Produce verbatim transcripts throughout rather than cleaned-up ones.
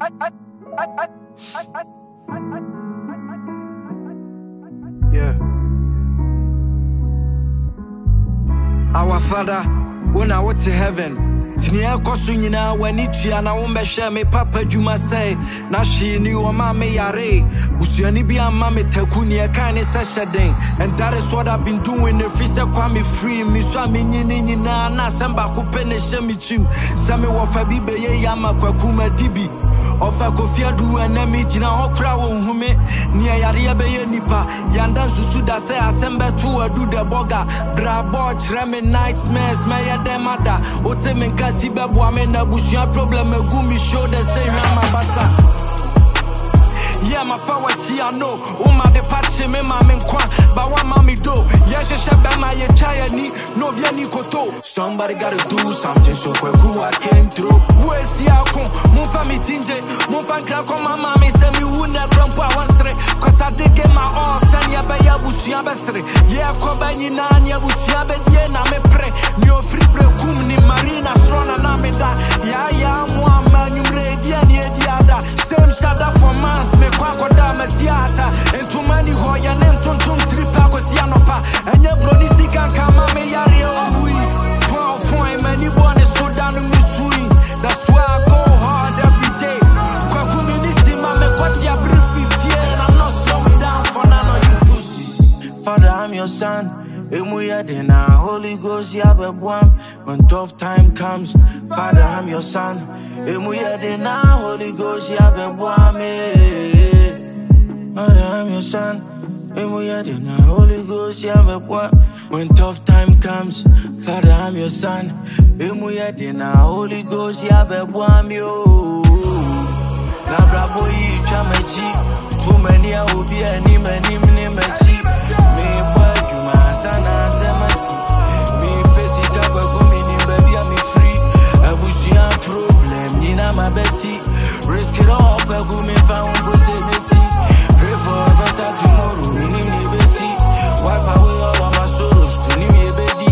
Yeah. Our Father, when I went to heaven, Tinia Kosunyina, when it yana umbe share me papa Juma say, na she knew a mame yare, Busiani be a mame Takunia kind of sashading, and that is what I've been doing. The Fisa Kwame free, me swami nini na na samba kupene shemichim, Sami wafabibe ye yama kwa kuma dibi. Ofa kofia du enemi jina okra wo hume ni ayare be ye nipa yanda susu da se asembe tu adu de boga bra bo chre me nightmares me ye dem ada ote me kasi be bo ame na busua problem egu mi show the say na mabasa. Yeah, my fawati I know. Oh my de patche me ma men kwa, but wa mami do. Yeah, she she be my ye chaya ni, no bien ni koto. Somebody gotta do something so quick who I came through. Where's the outcome? Mon family tinge, mon fan crack on my mommy send me who ne grandpa wansre. Cause I did get my all, send ya be ya busia besre. Yeah, ko ba ni na nya busia be die na me pre. Ni ofri bre kum ni marina strona na me da. Yeah, yeah, mo amanyum re die ni ediada. Same shada for months me kwa koda mesiata entu mani hoya nentuntum slipa ko sianopa enye broni sika kama me yare owi fo fo many born so down me sui. That's why I go hard every day kwa community mame kwati ya brief and I'm not slowing down for none of you pussies. Father, I'm your son. Emuya de na Holy Ghost ya bebwam when tough time comes. Father, I'm your son. Emuya de na Holy Ghost ya bebwam. Father, I'm your son. Emuya de na Holy Ghost ya bebwam when tough time comes. Father, I'm your son. Emuya de na Holy Ghost ya bebwam yo. Na brabo yi chamachi. Too many a obi ani mani mne machi. Me boy sana semasi me pesi gaba gumi ni baby I'm free abushia problem ni na my betty risk it all kwa gumi found possibility pray for a better tomorrow ni ni besi wipe away all of my sorrows kuni me bedi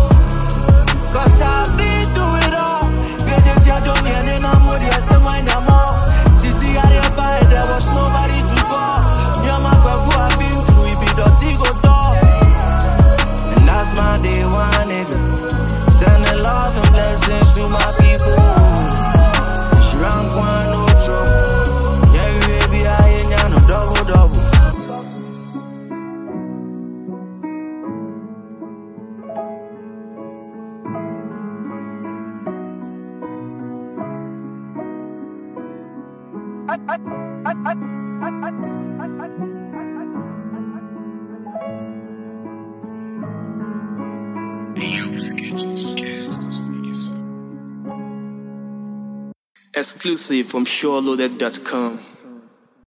cause I've been through it all veje ya don't need na modi asema nyamo sisi are by there was nobody to call nyama kwa go I've been through it be dirty go talk. That's my day one, nigga. Sending love and blessings to my people. She rank one, no trouble. Yeah, you baby, I ain't got no double, double. I, I, I, I, I, I, exclusive from sure loaded dot com.